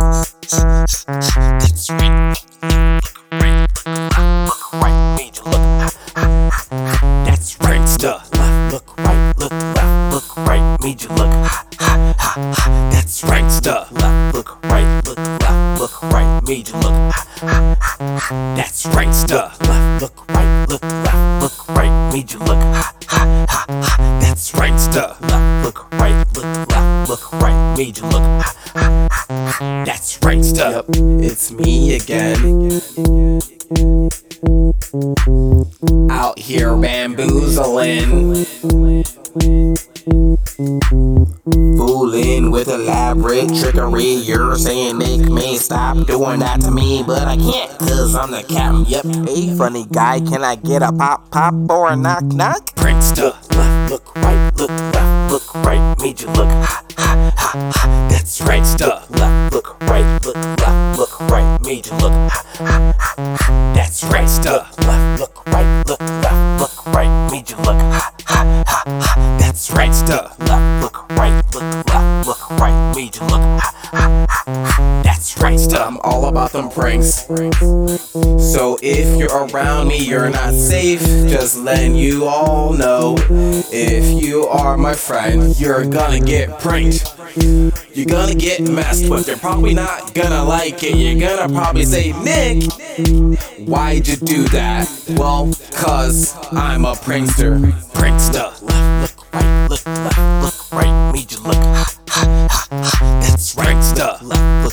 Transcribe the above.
That's right. Look right, look right, made you look. That's prankster. Look right, look left, look right, made you look. That's prankster. Look right, look left, look right, made you look. That's prankster. Look right, look left, look right, made you look. That's prankster. Look right, look left, look right, made you look. That's prankster. Yep, it's me again. Out here bamboozling, fooling with elaborate trickery. You're saying Nick may stop doing that to me, but I can't, cause I'm the captain. Yep, hey funny guy, can I get a pop pop or a knock knock? Prankster. Look right, look left, look right, made you look. That's prankster. Look right, look left, look right, made you look. That's prankster. Look right, look left, look right, made you look. That's prankster. Look right, look left, look right, made you look. That's prankster. I'm all about them pranks. So if you're around me, you're not safe. Just letting you all know, if you are my friend, you're gonna get pranked. You're gonna get messed with. You're probably not gonna like it. You're gonna probably say, Nick, why'd you do that? Well, cause I'm a prankster. Prankster. Look right, look left, look right, made you look. That's prankster.